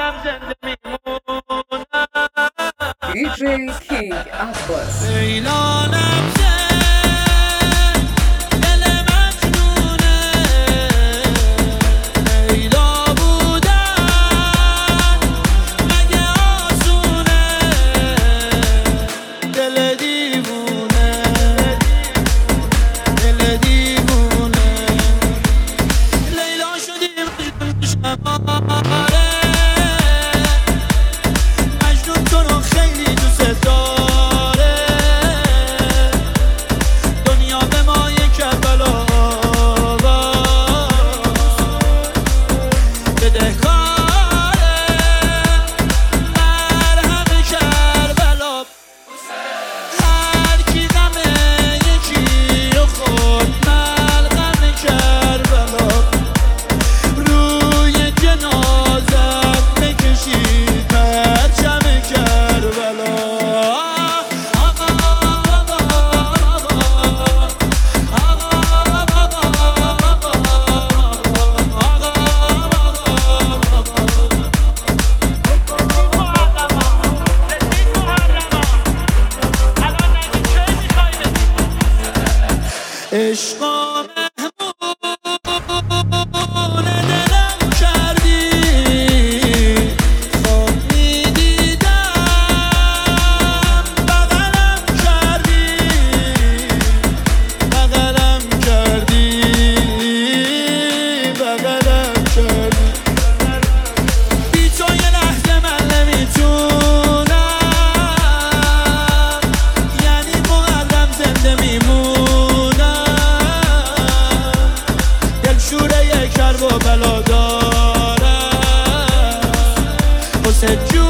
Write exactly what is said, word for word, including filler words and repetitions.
محرم زنده میمونم. دیجی کینگ عباس. لیلانم زن دل مجنونه، لیلا بودن مگه آسونه، دل دیوونه دل دیوونه. لیلا شدی مجنون شماره، مجنون تو رو خیلی دوست داره، دنیا به ما یک کربلا بدهکاره، مرهم کربلا. هر کی غم یکی و خود ملغم کربلا، روی جنازم بکشید پرچم کربلا. آقا آقا عشقا مهمون دلم کردی، خواب میدیدم بغلم کردی، بغلم کردی بغلم کردی. بی تو یه لحظه من نمیتونم، یعنی محرم زنده میمونم، دلشوره کرب و بلا دارم واسه